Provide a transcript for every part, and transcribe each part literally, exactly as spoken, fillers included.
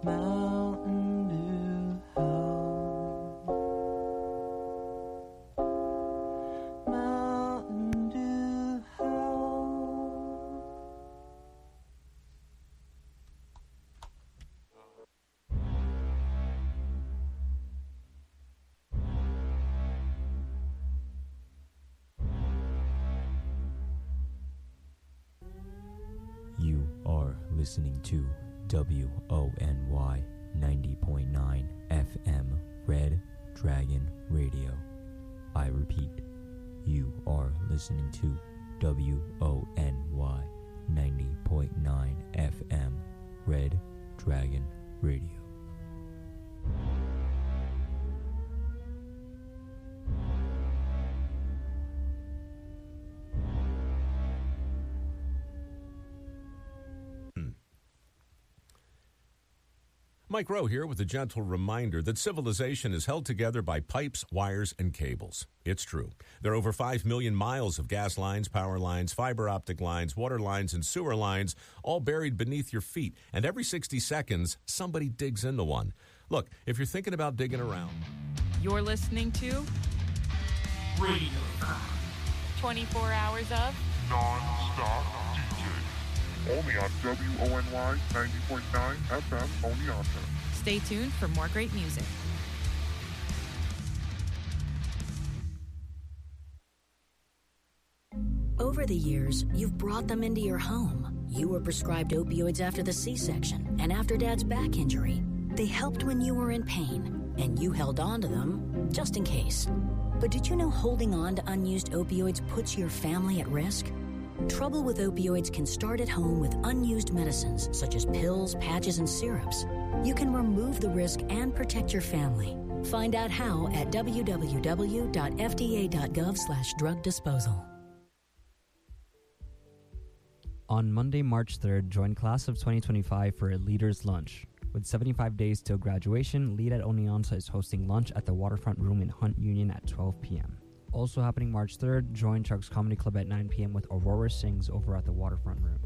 Mountain Dew help. Mountain Dew help. You are listening to W O N Y ninety point nine F M Red Dragon Radio. I repeat, you are listening to W O N Y ninety point nine F M Red Dragon Radio. Mike Rowe here with a gentle reminder that civilization is held together by pipes, wires, and cables. It's true. There are over five million miles of gas lines, power lines, fiber optic lines, water lines, and sewer lines, all buried beneath your feet. And every sixty seconds, somebody digs into one. Look, if you're thinking about digging around... You're listening to... Radio. twenty-four hours of... Non-stop D J. Only on W O N Y ninety point nine F M Oneonta. Stay tuned for more great music. Over the years, you've brought them into your home. You were prescribed opioids after the C-section and after Dad's back injury. They helped when you were in pain, and you held on to them just in case. But did you know holding on to unused opioids puts your family at risk? Trouble with opioids can start at home with unused medicines such as pills, patches, and syrups. You can remove the risk and protect your family. Find out how at w w w dot f d a dot gov slash drug disposal. On Monday, March third, join class of twenty twenty-five for a Leaders Lunch. With seventy-five days till graduation, Lead at Oneonta is hosting lunch at the Waterfront Room in Hunt Union at twelve p.m. Also happening March third, join Chuck's Comedy Club at nine p.m. with Aurora Sings over at the Waterfront Room.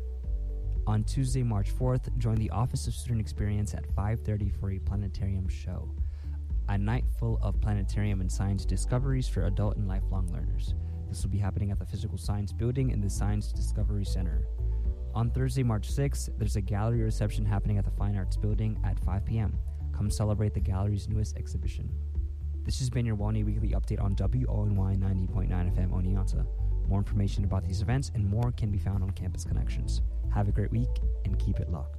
On Tuesday, March fourth, join the Office of Student Experience at five thirty for a planetarium show. A night full of planetarium and science discoveries for adult and lifelong learners. This will be happening at the Physical Science Building in the Science Discovery Center. On Thursday, March sixth, there's a gallery reception happening at the Fine Arts Building at five p.m. Come celebrate the gallery's newest exhibition. This has been your Wani Weekly Update on W O N Y ninety point nine F M Oneonta. More information about these events and more can be found on Campus Connections. Have a great week and keep it locked.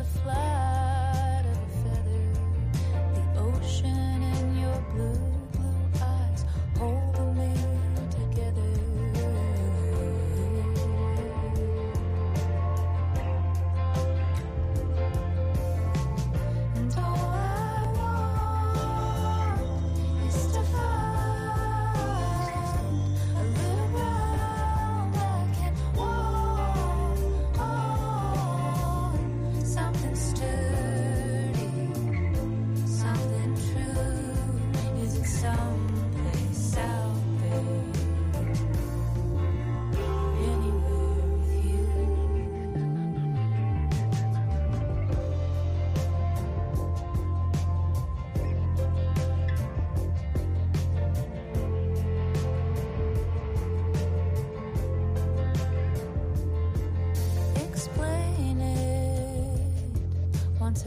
Blue, blue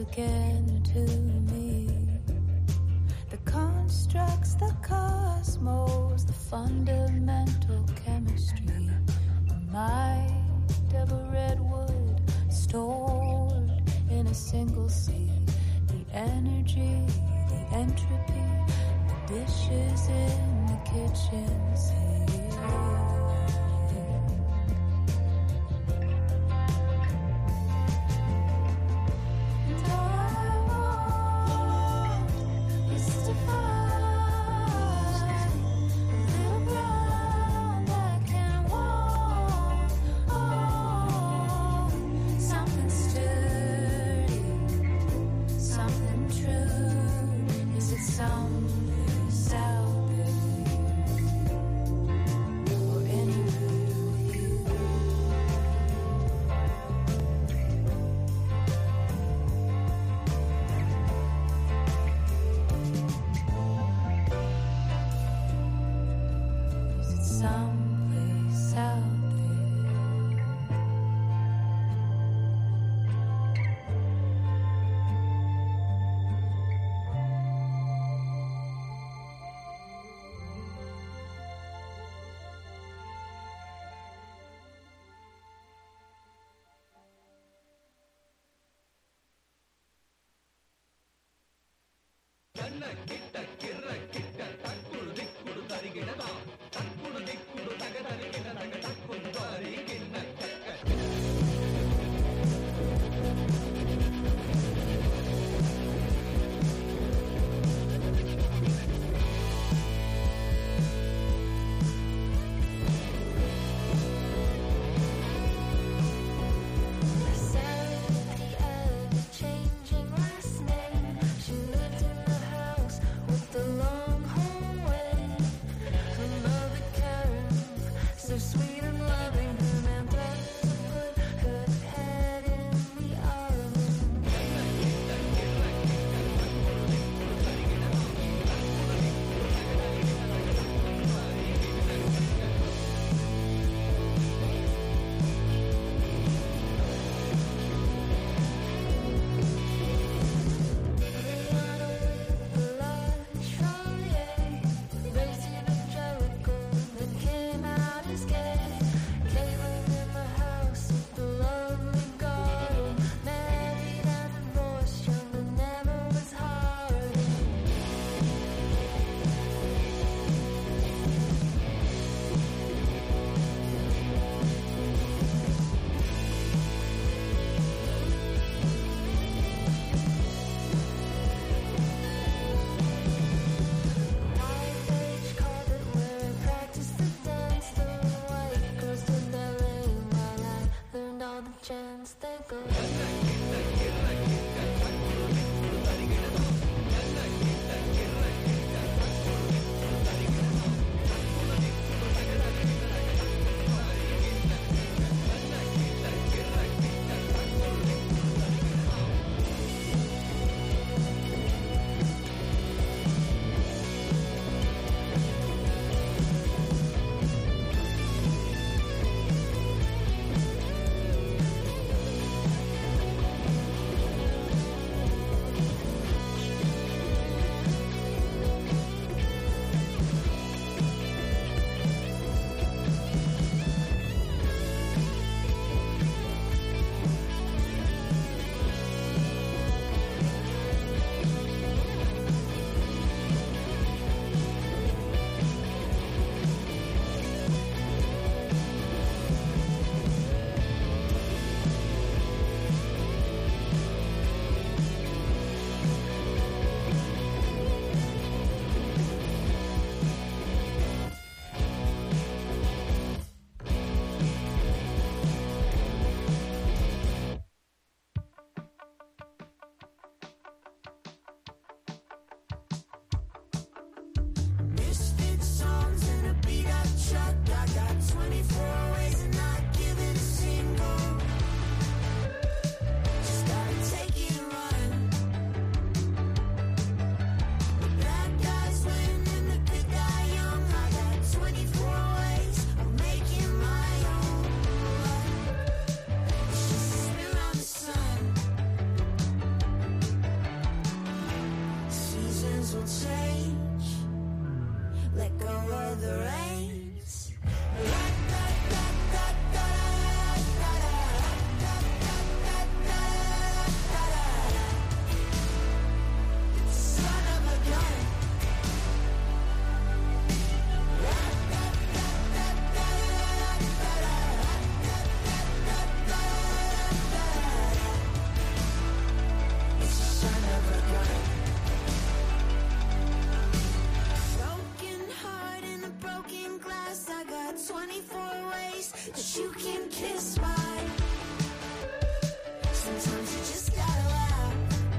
again to me. The constructs, the cosmos, the fundamental chemistry. A mind of a redwood stored in a single seed. The energy, the entropy, the dishes in the kitchen sink. Changing last name, she lived in the house can kiss my. Sometimes you just gotta laugh.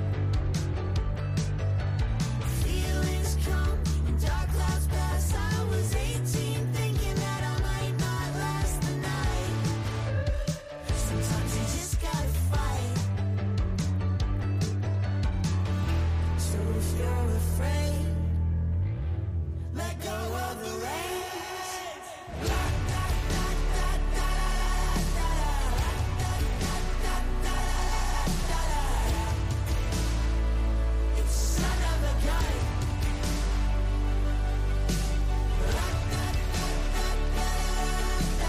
Feelings come and dark clouds pass. I was eighteen thinking that I might not last the night. Sometimes you just gotta fight. So if you're afraid, let go of the reins. La, da, da, da, da, da, da, da, da, da, da, da. It's the son of a gun. La, da, da, da, da, da, da,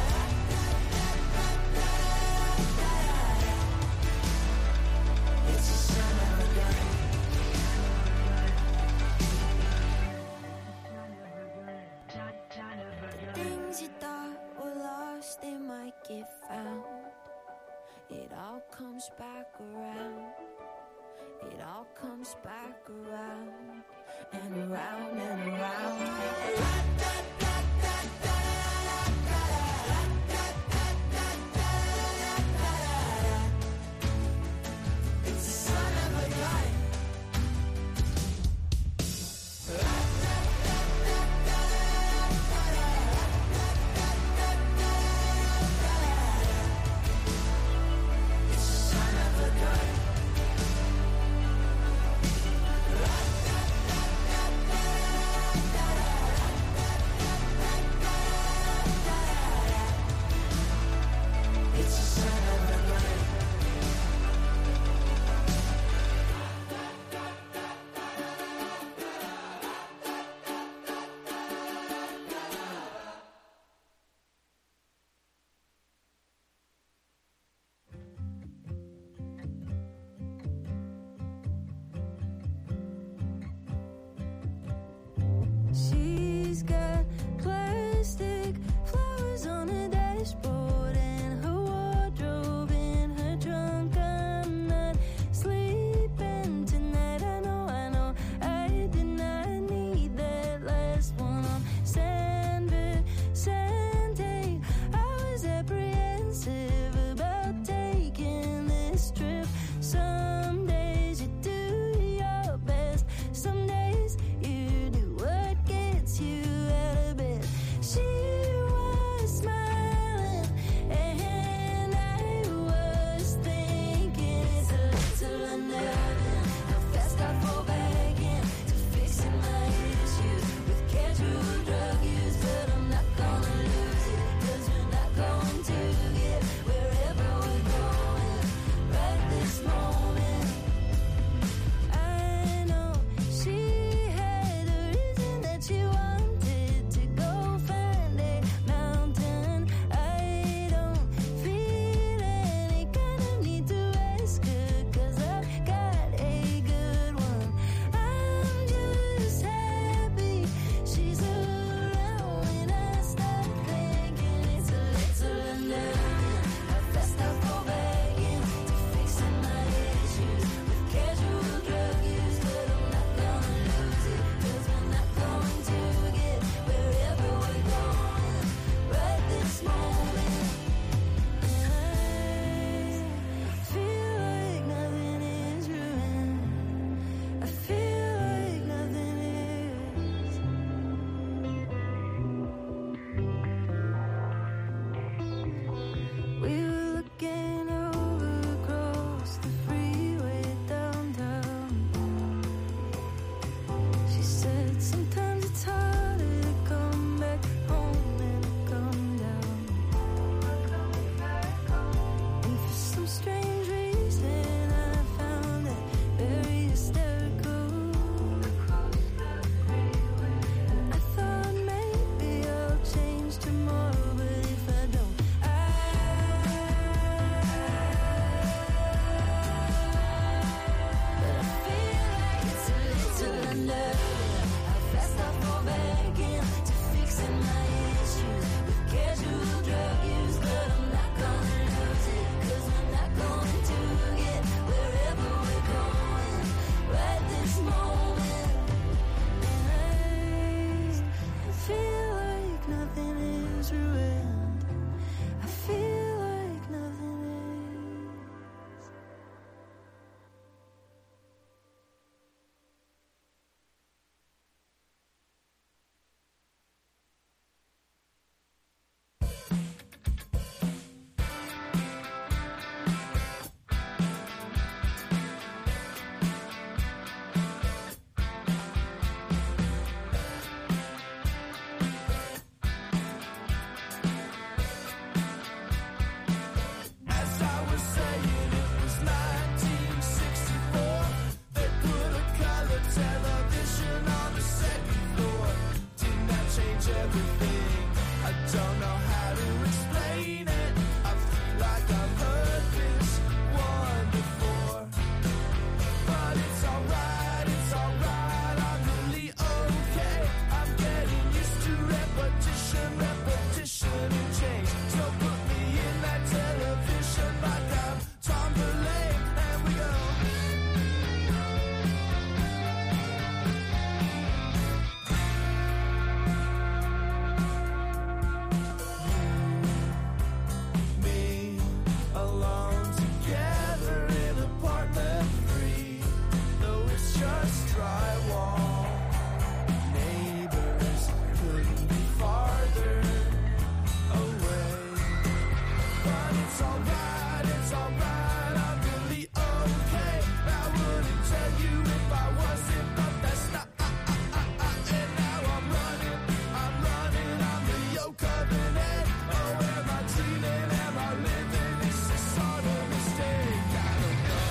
da, da. It's the son of a gun. Things you thought were lost, they might get found. It all comes back around. It all comes back around and around and around. La, da, da, da, da, da, da, da, da, da, da, da, da, da. It's the son of a gun. La, da, da, da, da, da, da, da, da, da, da. It's the son of a gun. La, da, da, da, da, da, da, da, da, da. It's the son of a gun. She's got plastic flowers on her dashboard, and her wardrobe it's alright, it's alright, I'm really okay. I wouldn't tell you if I wasn't, but that's not. And now I'm running, I'm running, I'm the yoke of an egg. Oh, am I dreaming, am I living? It's a sort of mistake, I don't know.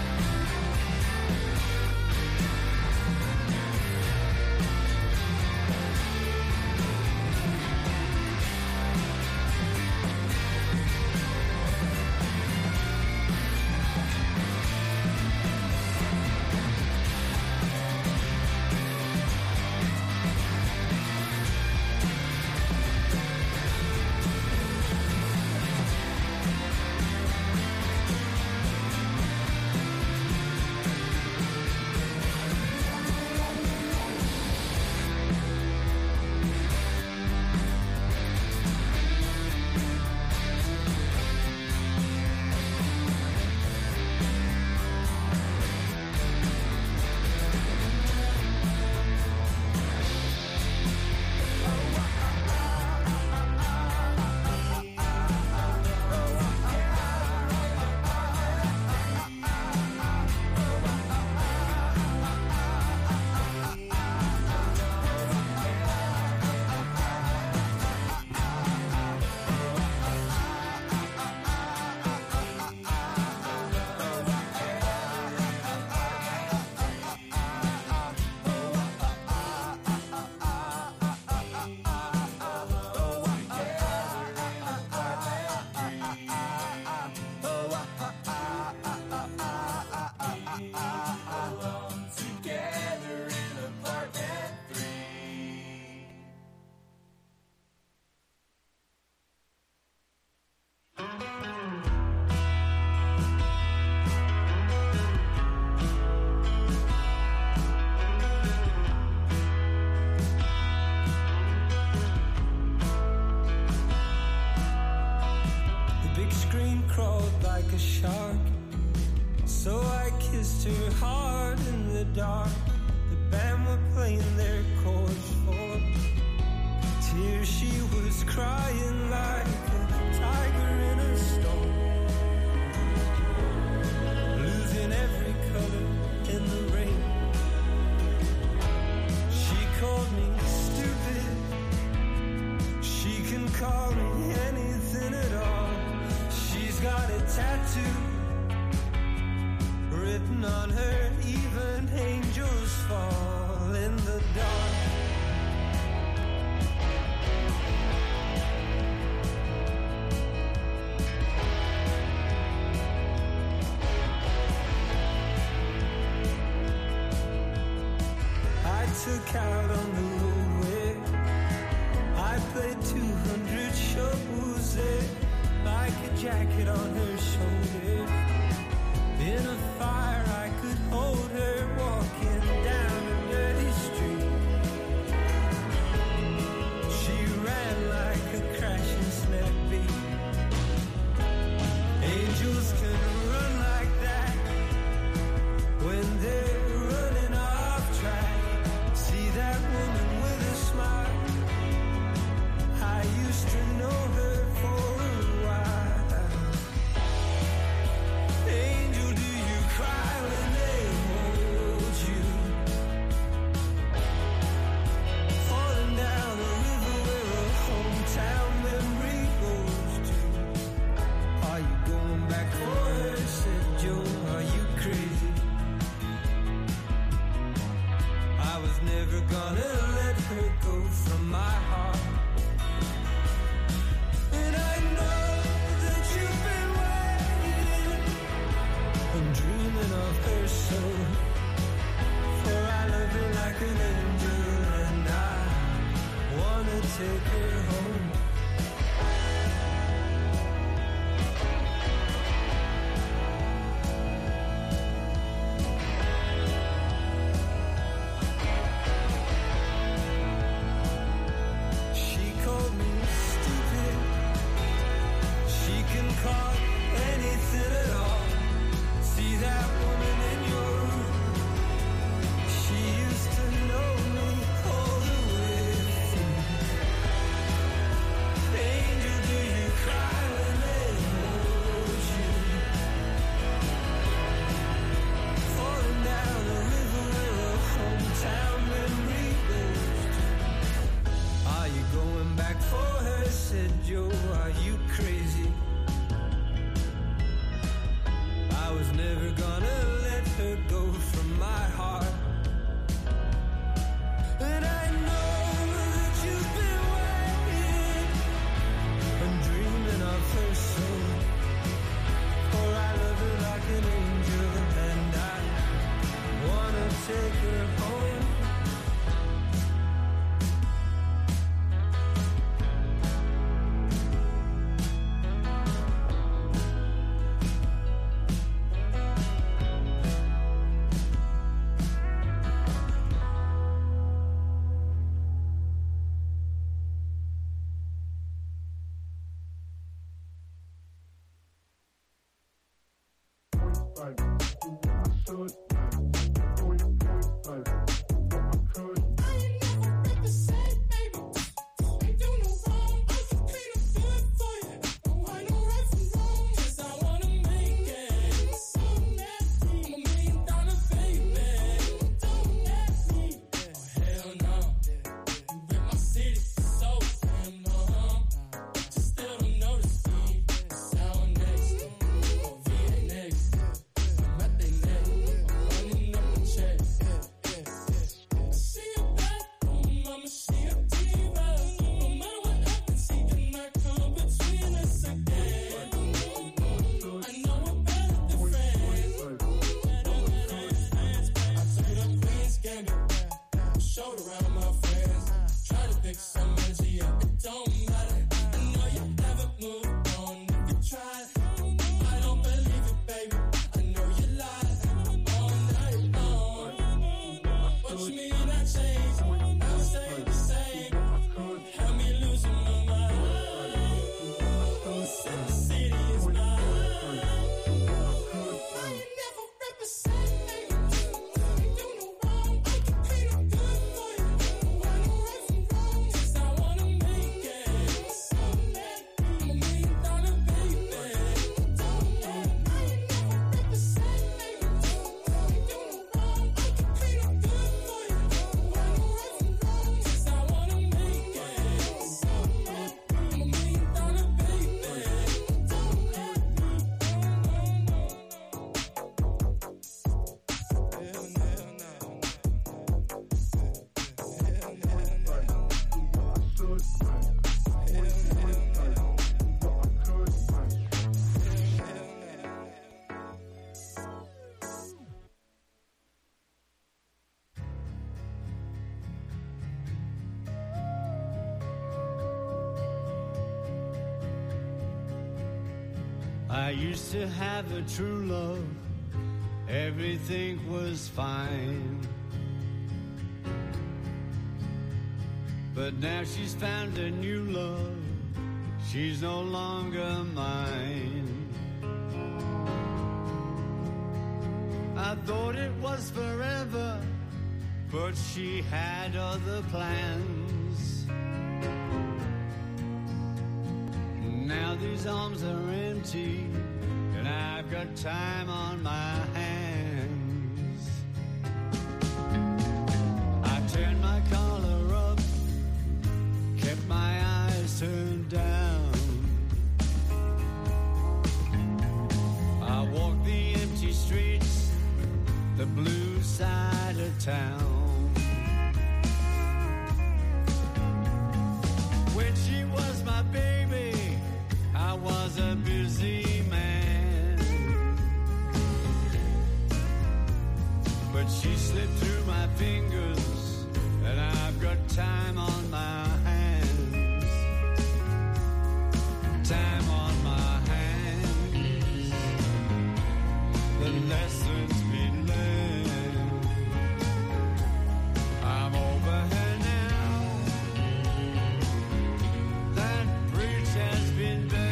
Like a shark, so I kissed her hard in the dark. The band were playing their chords for tears. She was crying like a tiger in a storm, losing every color in the rain. She called me stupid. She can call me anything at all. She's got a tattoo written on her, even angels fall in the dark. I took out on the roadway, I played two hundred shows there, like a jacket on her shoulder. In a fire I could hold her, walking down a dirty street. She ran like a crashing sled beat. Angels can run like that when they're running off track. See that woman with a smile, I used to know her for a while. Angel, do you cry when they hold you? Falling down the river where a hometown memory goes to. Are you going back for her? Said Joe, are you crazy? I was never gonna let her go from my heart. And I know that you've been waiting. I'm dreaming of her so. For I love her like an angel, and I wanna take her home. She called me stupid. She can call anything at all. See that woman in your room? She used to know me all the way through. Angel, do you cry when they hold I used to have a true love, everything was fine. But now she's found a new love, she's no longer mine. I thought it was forever, but she had other plans. Now these arms are empty, and I've got time on my hands. I turned my collar up, kept my eyes turned down. I walked the empty streets, the blue side of town. When she was my baby, I was a busy man, but she slipped through my fingers, and I've got time on my hands. Time on my hands. The lessons we learned, I'm over her now. That bridge has been burned.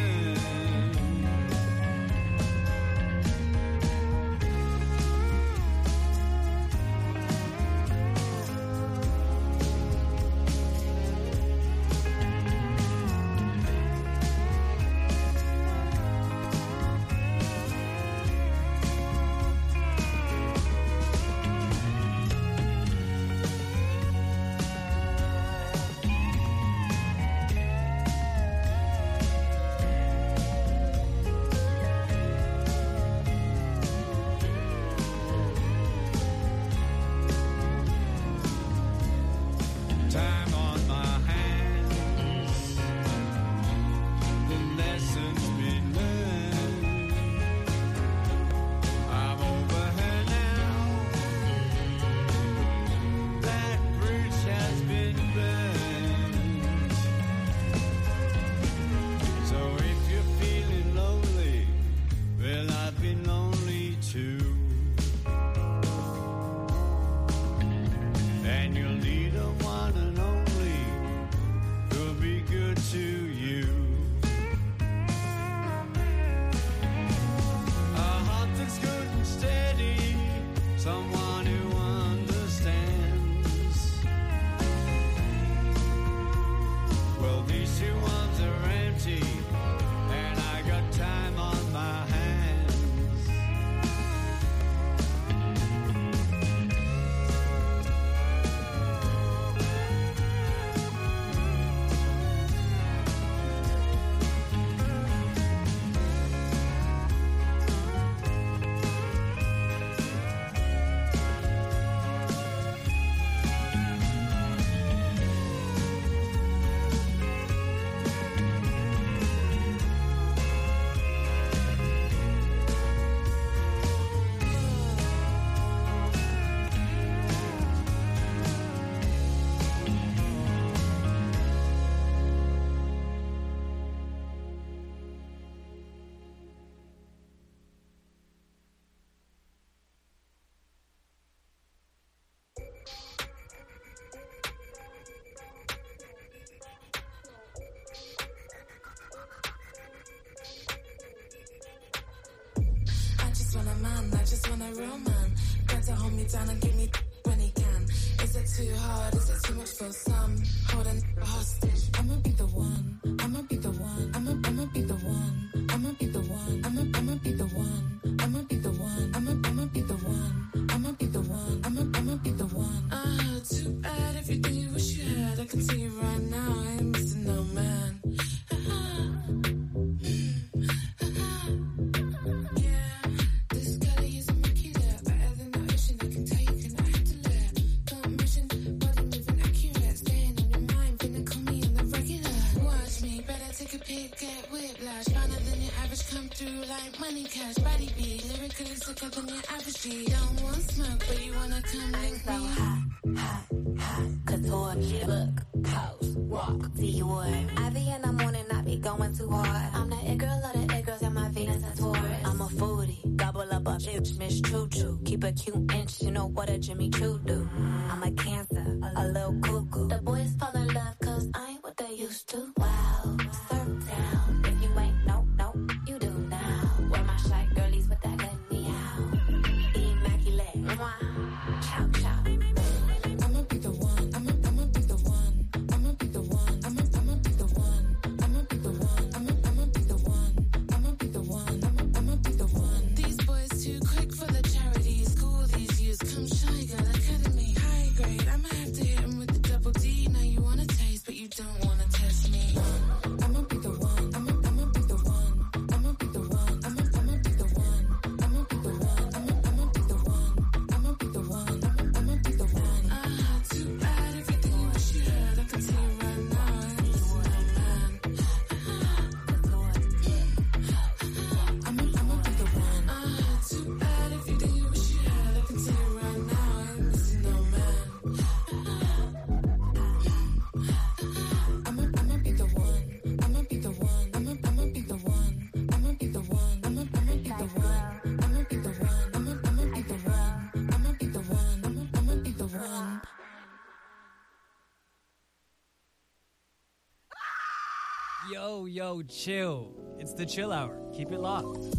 man. I just want a real man. Got to hold me down and give me when he can. Is it too hard? Is it too much for some? Holding a hostage. I'ma be the one. I'ma be the one. I'ma I'ma be the one. I'ma be the one. I'ma I'ma be the one. I'ma be the one. I'ma I'ma be the one. I'ma be the one. I'ma I'ma be the one. Ah, too bad everything you wish you had. I can tell you right now, I ain't missing no man. Like money, cash, body beat, lyrically sicker than your average G. Don't want smoke, but you wanna come link me. Hot, hot, hot, couture, look, pose, walk, see you would. I be in the morning, I be going too hard. I'm the it girl of the it girls and my Venus and Taurus. I'm a foodie, gobble up a bitch, Miss Choo Choo. Keep a cute inch, you know what a Jimmy Choo do. I'm a Cancer, a little cuckoo. The boys fall in love, cause I ain't what they used to. Wow, surf down, if you ain't, no, no, you do now. Where my shy girlies with that good meow. Immaculate, mwah, chow chow. I'ma be the one, I'ma, I'ma be the one. I'ma be the one, I'ma, I'ma be the one. I'ma be the one, I'ma, I'ma be the one. I'ma be the one, I'ma, I'ma be the one. These boys too quick for the charity. School these youths, come shy girl academy. High grade, I'ma have to hit 'em with the double D. Now you wanna taste, but you don't wanna test me. I'ma be the one, I'ma, I'ma be the one. I'ma be the one, I'ma, I'ma be the one. I'ma be the one, I'ma, I'ma be the one. I'ma be the one, I'ma, I'ma be the one. Ah, too bad everything you wish you had. I can tell you right now, I ain't missing no man. I'ma, I'ma be the one. Ah, too bad everything you wish you had. I can tell you right now, I ain't missing no man. I'ma, I'ma be the one. I'ma be the one. I'ma, I'ma be the one. I'ma be the one. I'ma, I'ma be the one. I'ma be the one. I'ma, I'ma be the one. I'ma be the one. I'ma, I'ma be the one. Yo, yo, chill. It's the chill hour. Keep it locked.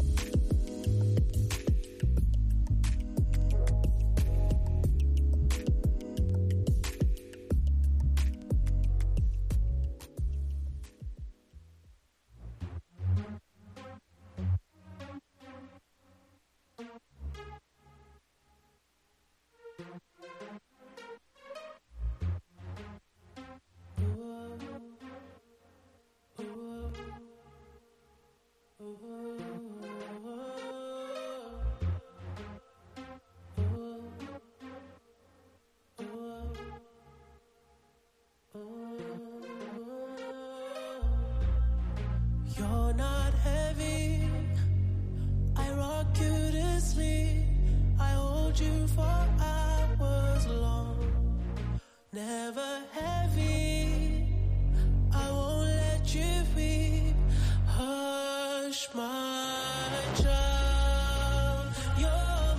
You're not heavy. I rock you to sleep. I hold you for hours long. Never heavy. I won't let you weep. Hush, my child. You're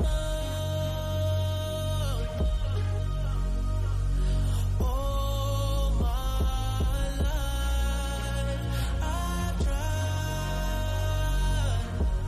mine. All my life I've tried.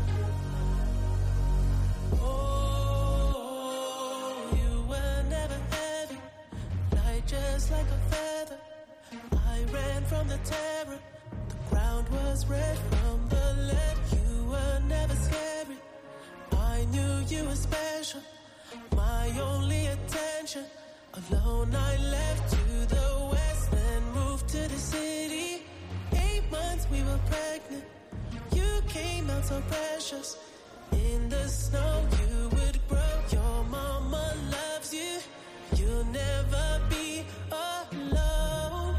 Oh, you were never heavy. Light just like a feather. I ran from the terror. The ground was red from the lead. You were never scary. I knew you were special. My only attention. Alone I left to the west and moved to the city. Eight months we were pregnant. You came out so precious. In the snow you would grow. Your mama loves you. You'll never be alone.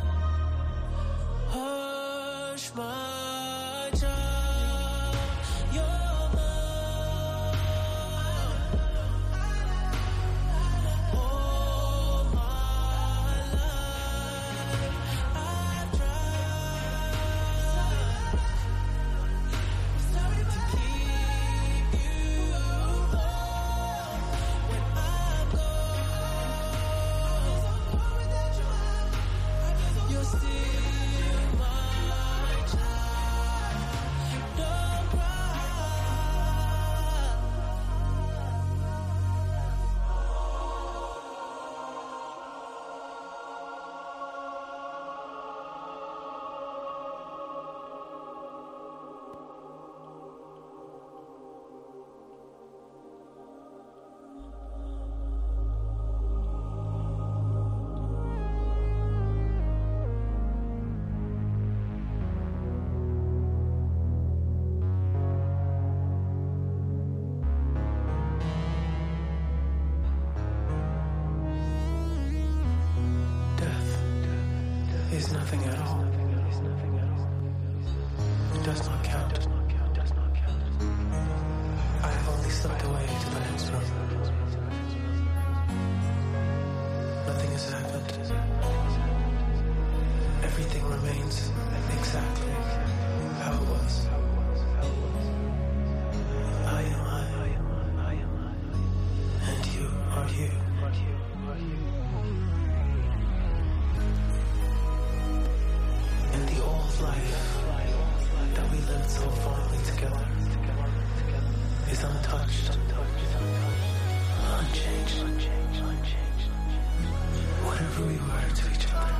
Hush, my child. You're mine. All my life I've tried. Sorry to keep you nothing at all. It does not count. I have only slipped away to the next room. Nothing has happened. Everything remains exactly how it was. I am I, and you are you. And the old life that we lived so fondly together is untouched, unchanged. Whatever we were to each other,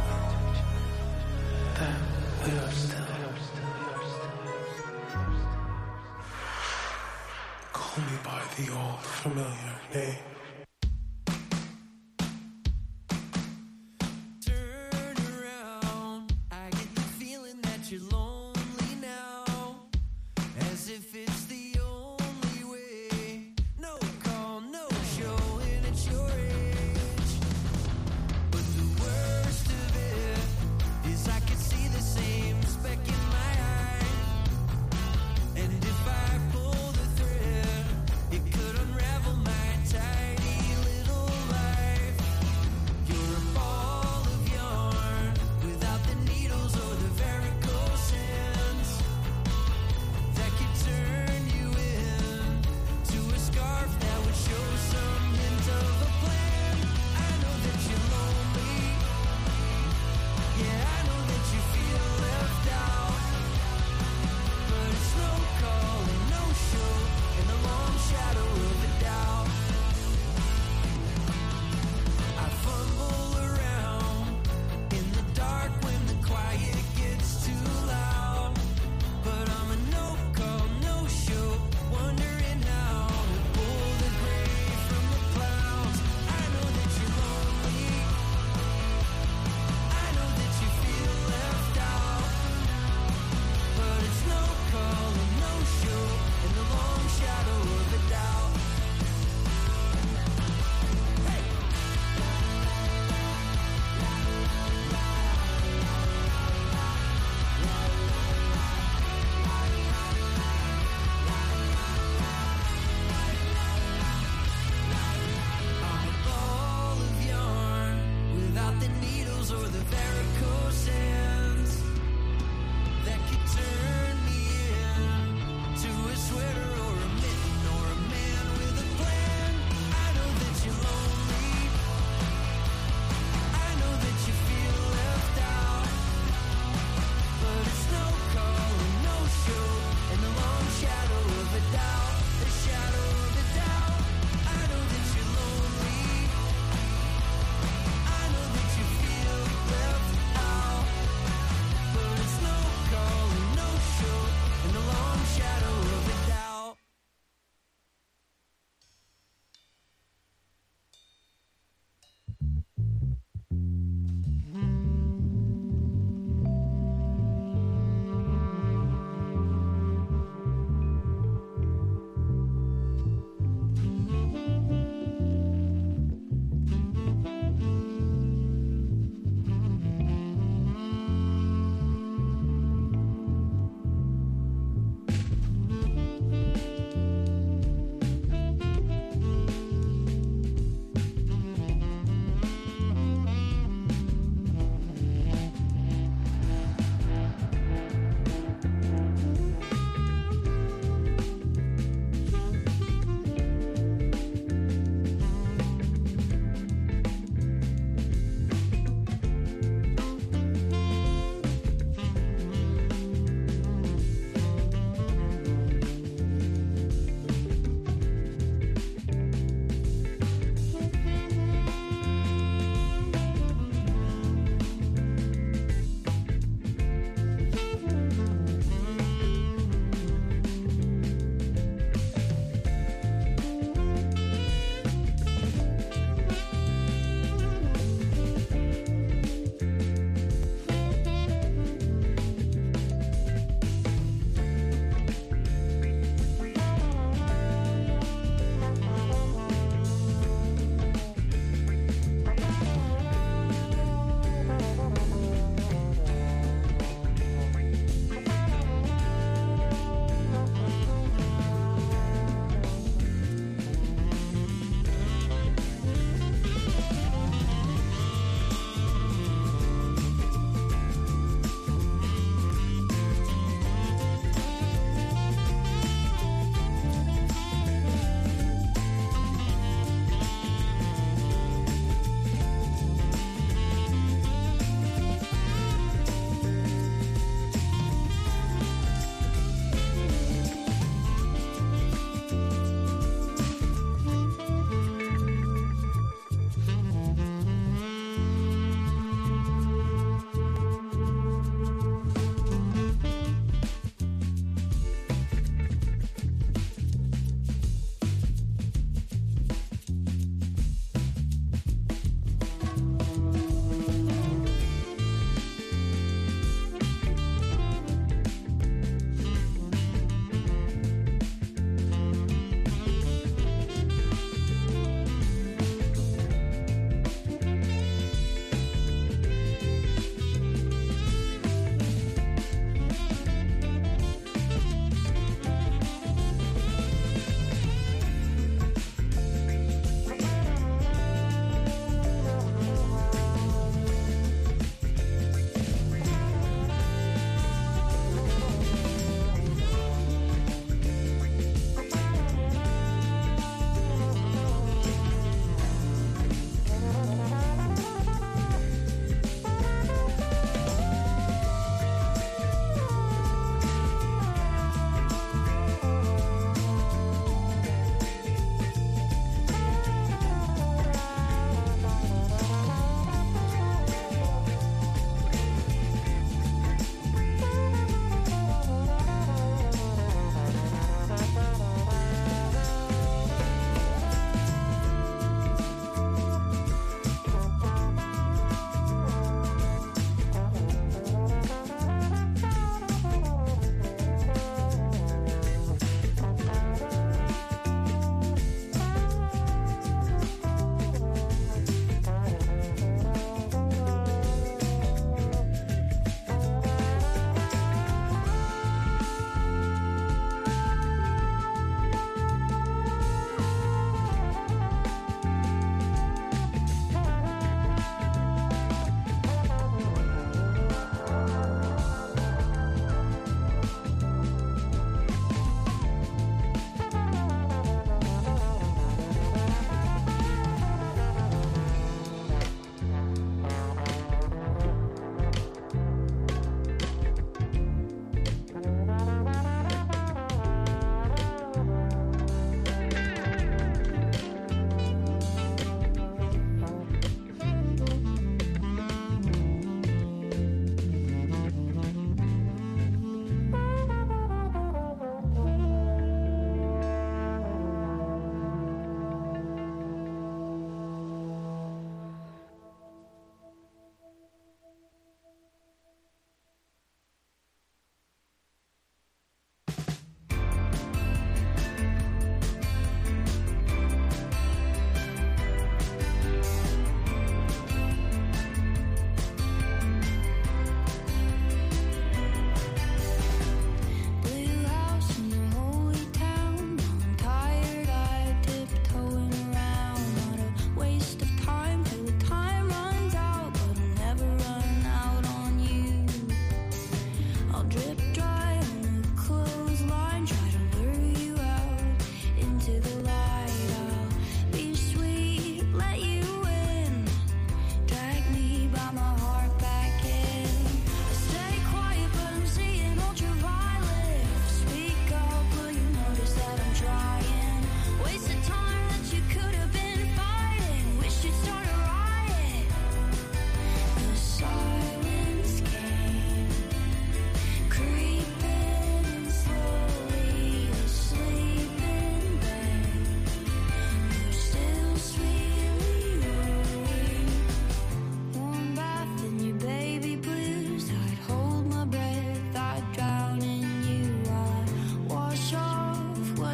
that we are still. Call me by the old familiar name. Turn around, I get the feeling that you're lonely now, as if it's the only way. No call, no show, and it's your age. But the worst of it is I can see the same speck in my eye, and if I pull the thread, it could unravel my tie.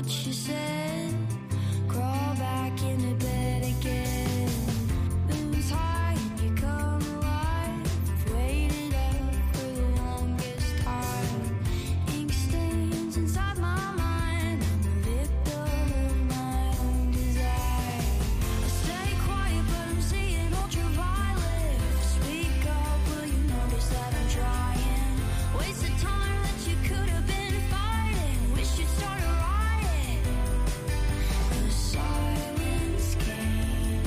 what you said. Crawl back into bed again. Moon's high and you come alive. I've waited up for the longest time. Ink stains inside my mind. I'm a victim of my own desire. I stay quiet but I'm seeing ultraviolet. Speak up, will you notice that I'm trying? Wasted time that you could have been fighting. Wish you'd start a riot. The silence came,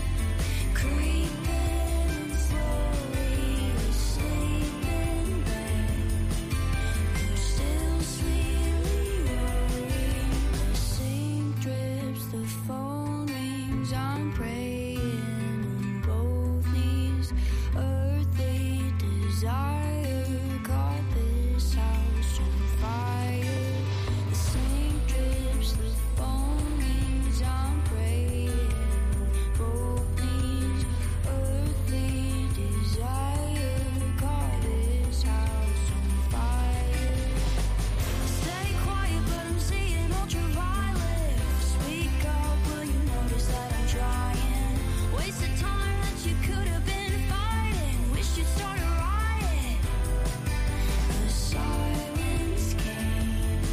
creeping slowly, asleep in bed. You're still sweetly worrying. The sink drips, the phone rings. I'm praying on both knees. Earthly desire caught this house on fire. The sink drips, the phone rings. I'm praying on both knees. Earthly desire caught this house on fire. Stay quiet, but I'm seeing ultraviolet. Speak up, will you notice that I'm trying? Wasted time that you could have been fighting. Wish you'd start a riot. The silence came,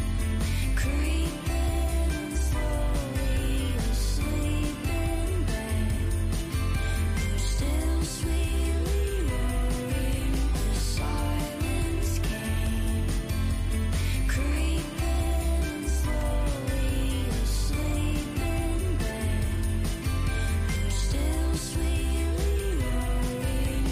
creeping slowly, asleep in bed. You're still sweetly worrying. The silence came, creeping slowly, asleep in bed. You're still sweetly worrying.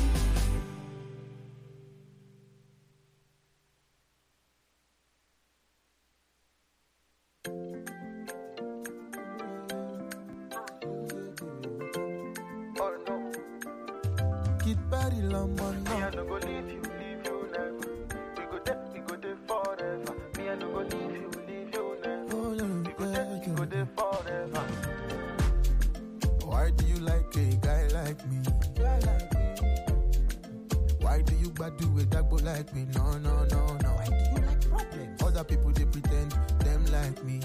Kid body lambo Me, I no go leave you, leave you never. We go there, we go there forever. Me, I no go leave you, leave you never. We go there, we go there forever. Why do you like a guy like me? Why do you badu a dagbo like me? No, no, no, no. Why do you like problems? Other people they pretend them like me.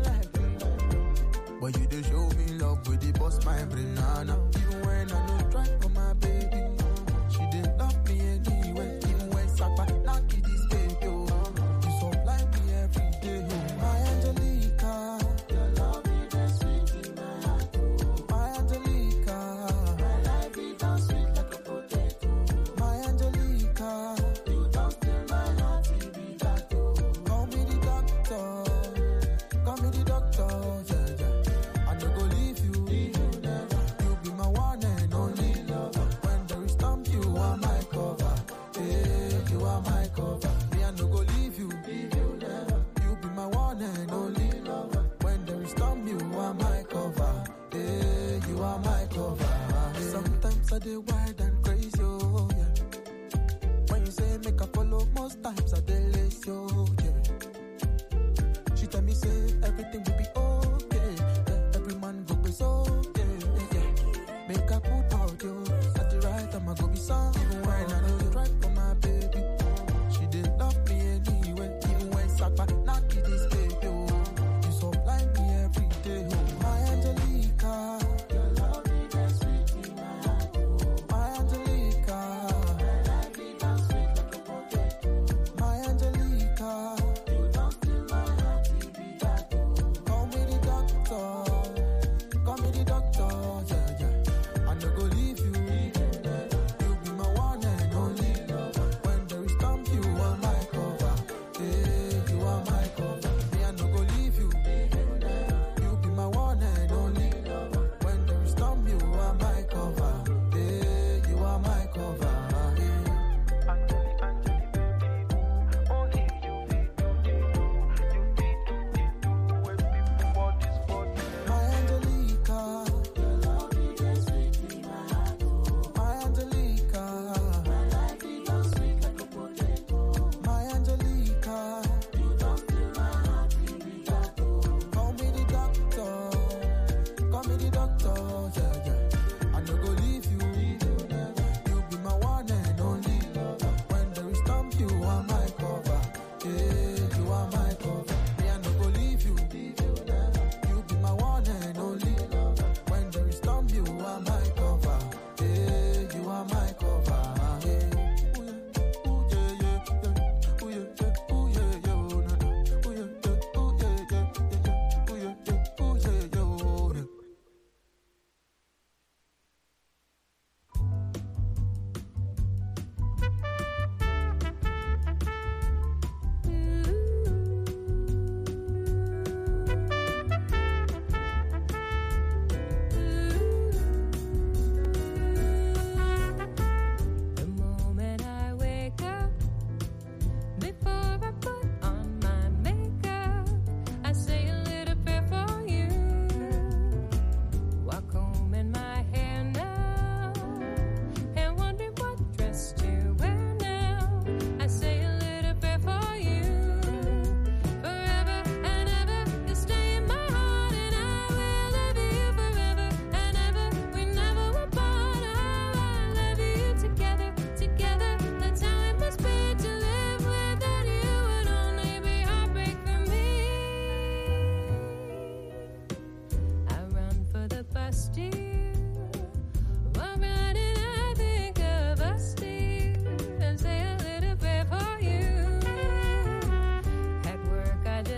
But you they show me love with the boss my brain, nah, nah. Even when I no try for my baby, she did love me anyway. Even when Sapa knock it this baby, oh. You supply me every day, oh. My Angelica, your love is the sweet in my heart, oh. My Angelica, my life is so sweet like a potato. My Angelica, you don't steal my heart, baby, that, oh. Call me the doctor, call me the doctor, yeah, yeah. I no go leave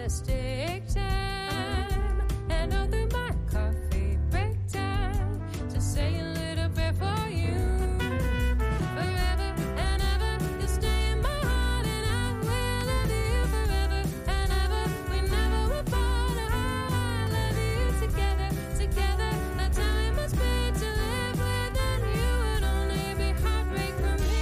Let's take time and all through my coffee break time to say a little bit for you. Forever and ever, you stay in my heart, and I will love you forever and ever. We never will fall apart. I love you together, together. The time must be to live without you would only be heartbreak for me.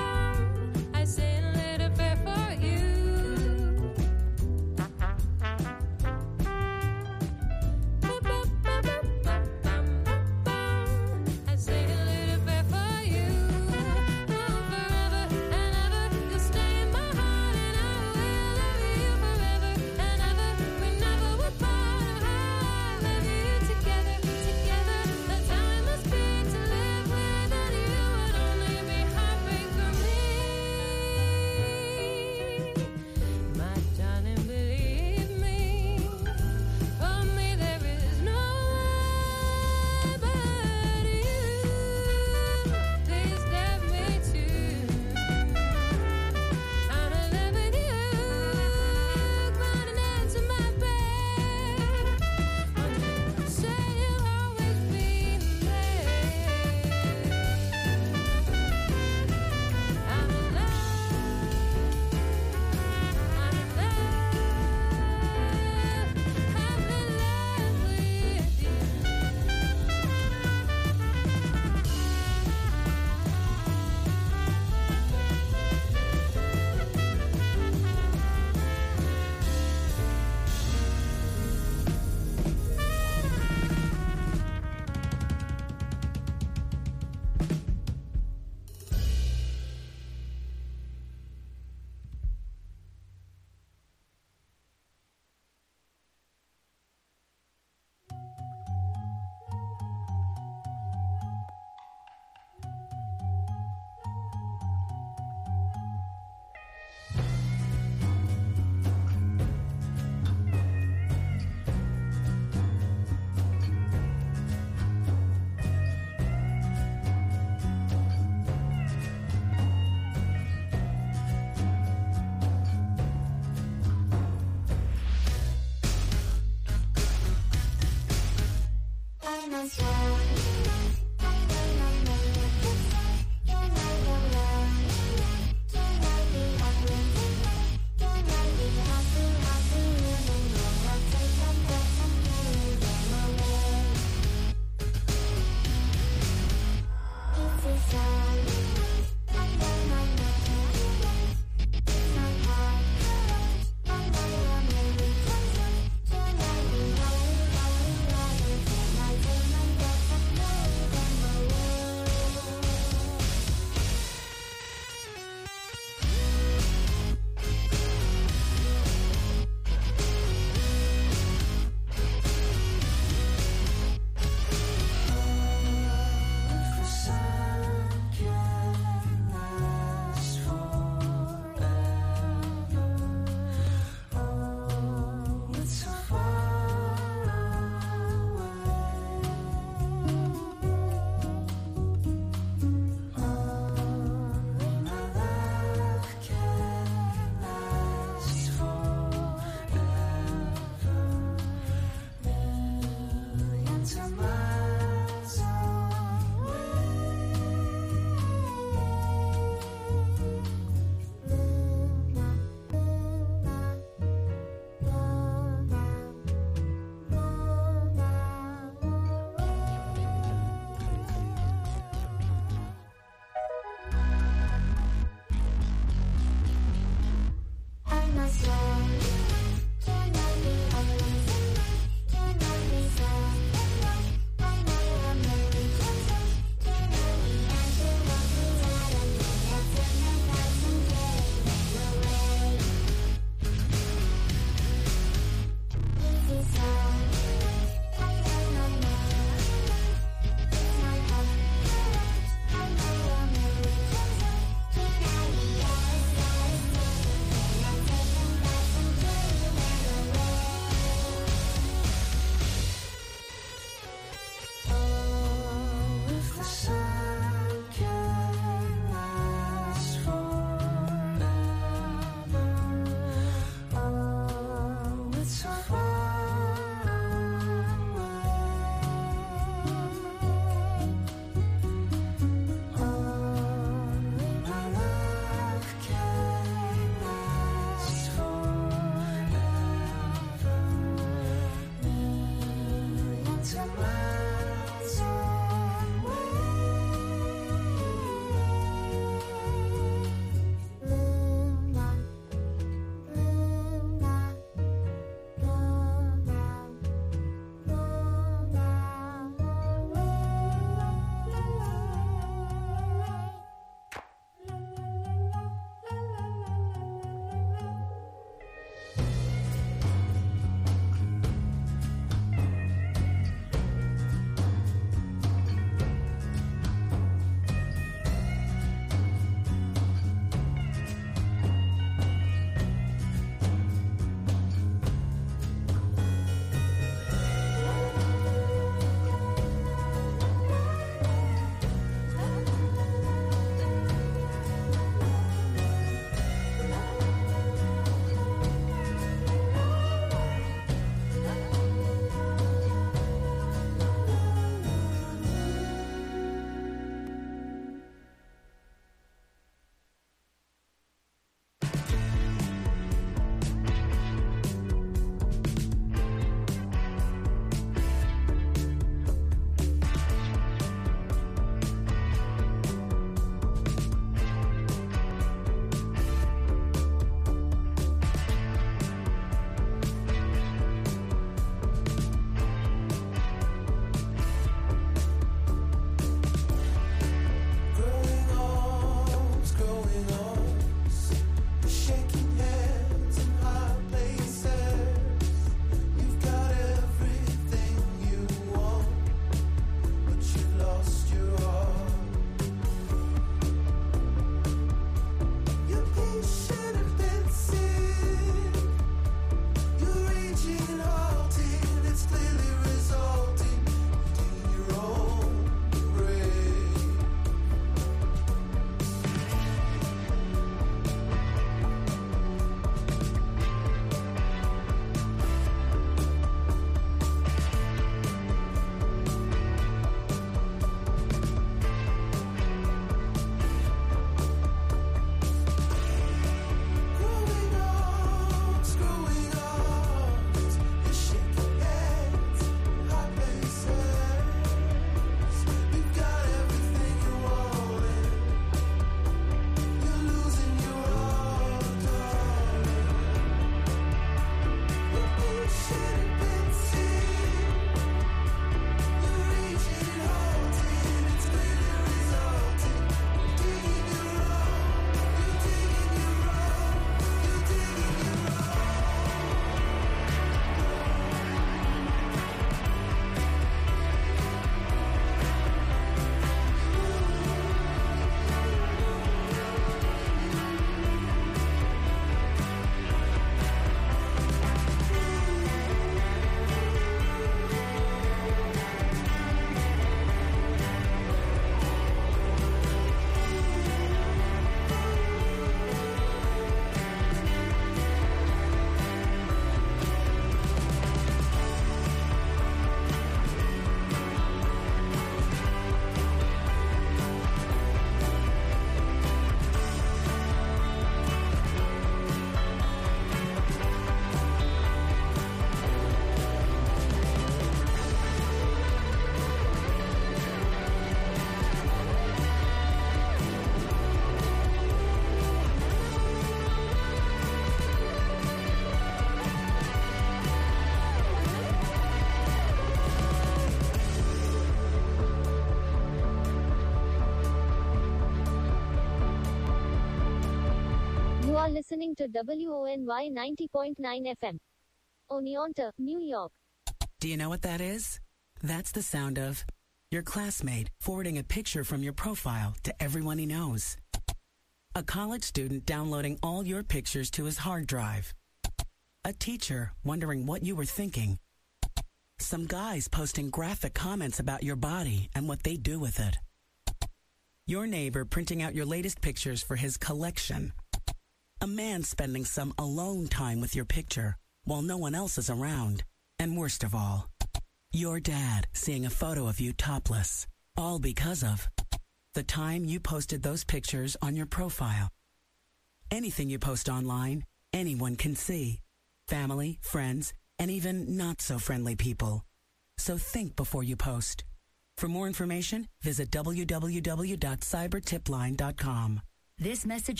are listening to W O N Y ninety point nine F M. Oneonta, New York. Do you know what that is? That's the sound of your classmate forwarding a picture from your profile to everyone he knows. A college student downloading all your pictures to his hard drive. A teacher wondering what you were thinking. Some guys posting graphic comments about your body and what they do with it. Your neighbor printing out your latest pictures for his collection. A man spending some alone time with your picture while no one else is around. And worst of all, your dad seeing a photo of you topless. All because of the time you posted those pictures on your profile. Anything you post online, anyone can see. Family, friends, and even not-so-friendly people. So think before you post. For more information, visit w w w dot cyber tip line dot com. This message